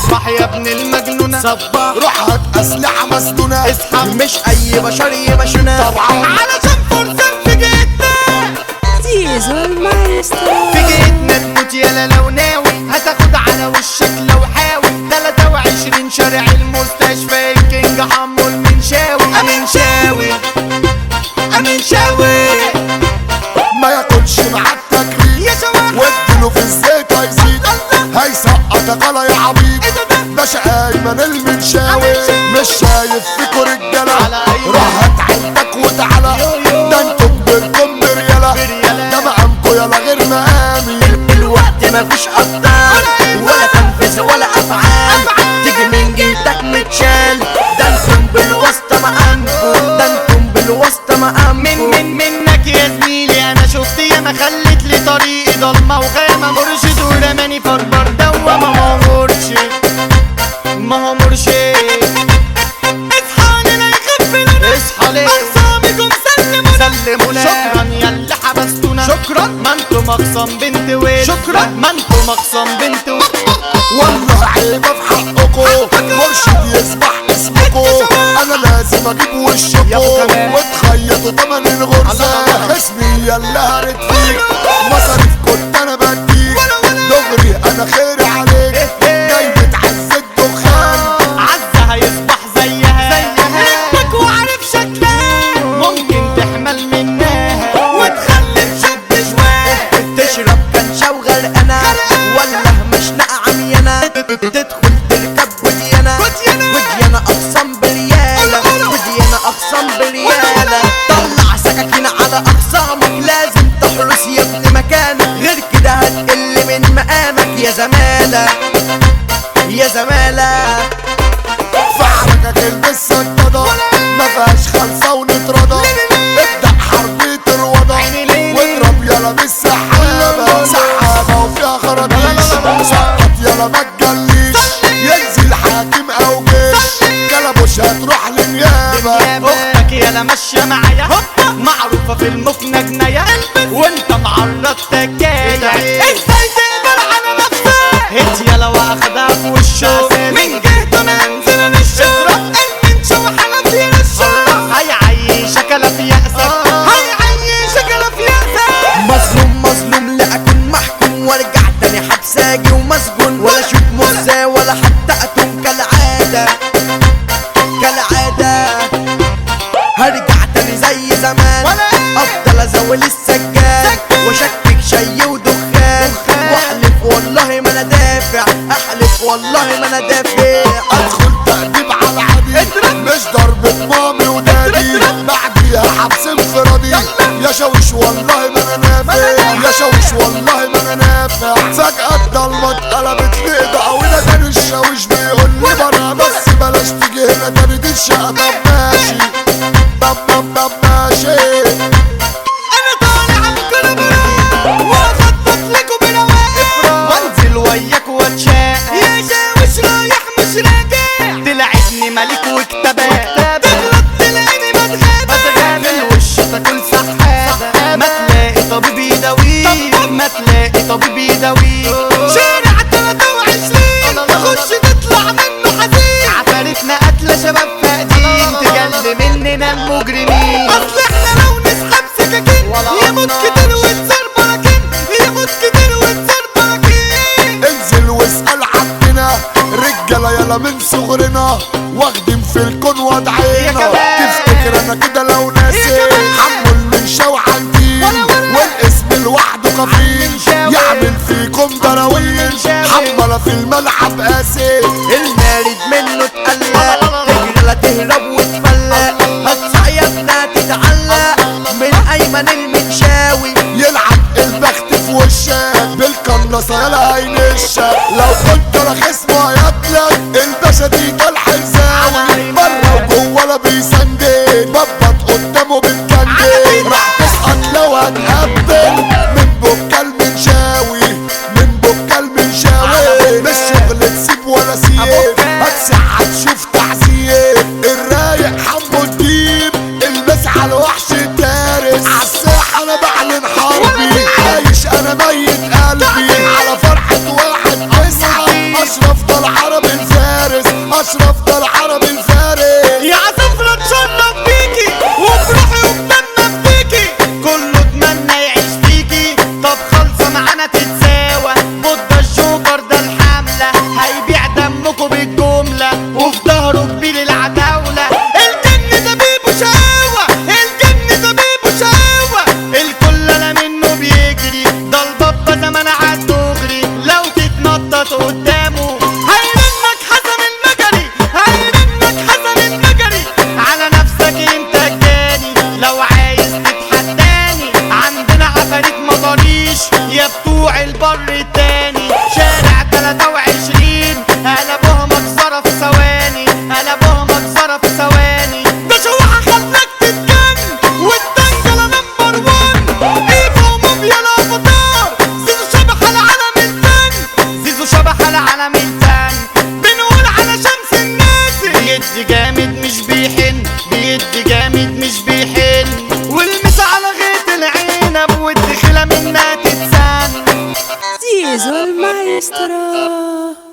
اصبح يا ابن المجنونة صبح روح هات اسلحة مسنونة اصحى مش اي بشر يمشونا طبعا علشان فرصة في جيتنا ديزو المايسترو في جيتنا تموت يالا لو ناوي هتاخد على وشك لو حاول 23 شارع المستشفى الكينج حمو المنشاوي امين شاوي امين شاوي ما ياكلش معاك تكريم يا شواح واديله في الزيت هيزيد هيسقطك على يا عبيط باشا ايمن المنشاوي مش شايف فيكوا رجاله على أيمن. روح هات عيلتك وتعالى ده انتوا كبركم برياله ده مقامكوا يلا غير مقامي الوقت مفيش ابطال ولا تنفيذ ولا افعال تيجي من جهتك متشال ده انتم بالواسطه مقامكم ده انتم بالواسطه مقامكم منك يا زميلي انا شفت ياما خلت لي طريقي ضلمه وغامه مرشد ورماني فربر دوامه ما هو مرشد ما هو مرشد اصحى لنا يغفلونا اصحى ليه اقسامكم سلمونا شكرا يا اللي حبستونا شكرا ما انتم اقسام بنت ويل شكرا ما انتم اقسام بنت ويل والله عيبة في حقكوا مرشد يسبح اسمكوا انا لازم اجيب وشكوا وتخيطوا تمن الغرزة اسمي يلا هرد فيك مصاريف كنت انا بديك دغري انا خيري عليك جاي بتعز الدخان عزة هيصبح زيها ربك وعارف شكلها ممكن تحمل منها وتخلف شد شواه تشرب كنشة وغرقانة ولا مشنقة عميانة تدخل تركب وديانة وديانة أقسام بريالة وديانة أقسام بريالة طلع سكاكين على أقسامك لازم تحرس يا ابن مكانك غير كده هتقل من مقامك يا زمالة يا زمالة فعلك البس الضدا ما فيهاش خلصة ونترضى ابدأ حربية الوضع واضرب يلا بالسحابة سحابة وفيها خراطيش سقط يلا ما تجليش ينزل حاكم او جيش كلبوش هتروح للنيابة اختك يالا ماشية معايا معروفة في المكنة جناية وانت معرض تكاية ازاي تقدر على نفسك هت يالا واخدها في وشه من جهته منزل الشهرة المنشا وحنفي الشهرة هيعيشك لا في يأسك هيعيشك لا في يأسك مظلوم مظلوم لا اكون محكوم وارجع تاني حبساجي ومسجون ولا اشوف مزة ولا حتى اتوم كالعادة كالعادة هرجع تاني زي زمان افضل ازول السجاد واشكك شي ودخان واحلف والله ما انا دافع احلف والله ما انا دافع ادخل تأديب على العديد مش ضربة مامي ودادي بعديها حبس انفرادي يا شوش والله ما انا نافع يا شوش والله ما انا نافع فجأة الضلمة اتقلبت لقضاء وده تاني الشاويش بيقول لي برا بس بلاش تيجي هنا تاني دي الشقة طب ماشي طب ماشي انا طالع بكربرة واخطط لكم بنواقف وانزل وياك واتشاق يا شاوش رايح مش راجع تلعبني ملك وكتابات تغلط تلاقيني بتغابى في الوش تاكل سحابة ما تلاقي طبيب يداويك ما تلاقي طبيب يداويك شارع 23 تخش تطلع منه حزين عفارتنا قتلة شباب فاقدين تجل مننا المجرمين اصل احنا لو نسحب سكاكين يموت كتير وتصير براكين يموت كتير وتصير براكين انزل واسأل عبدنا رجالة يلا من صغرنا واخدين في الكون وضعينا تفتكر انا كده لو ناسي حمو المنشاوي عندي والاسم لوحده كفيل يعمل فيكم دراويل حملة في الملعب قاسي المارد منه اتقلق تجري لا تهرب وتفلق هتصيبنا تتعلق من ايمن المنشاوي يلعب البخت في وشك بالقناصة يلا هينشك لو كنت رخيص ما يطلق الباشا دي طالع حزاوي بره وجوه لا بيسندل ببط قدامه بالكندل راح تسقط لو هتقبل من بكا المنشاوي من بكا المنشاوي مش شغل تسيب ولا سيب هتسعى تشوف تعذيب الرايق حمو الديب المس على وحش الدارس عالساحة انا بعلن حربي عايش انا ميت قلبي على فرحة 1/9 اشرف ده العربي تغلط قدامه هيرنك حزم المجري هيرنك حزم المجري على نفسك انت الجاني لو عايز تتحداني عندنا عفاريت مطاريش يا بتوع البر التاني شارع 23 قلبوها مجزرة في ثواني قلبوها مجزرة في ثواني ده شوحة خلك تتجن والدنجلة نمبر 1 ايفا ومافيا الافاتار زيزو شبح العالم الفن زيزو شبح العالم الفن بنقول على شمس الناس بيدي جامد مش بيحن بيدي جامد مش بيحن والمس على غيط العنب والدخلة منها تتسن Diesel Maestro.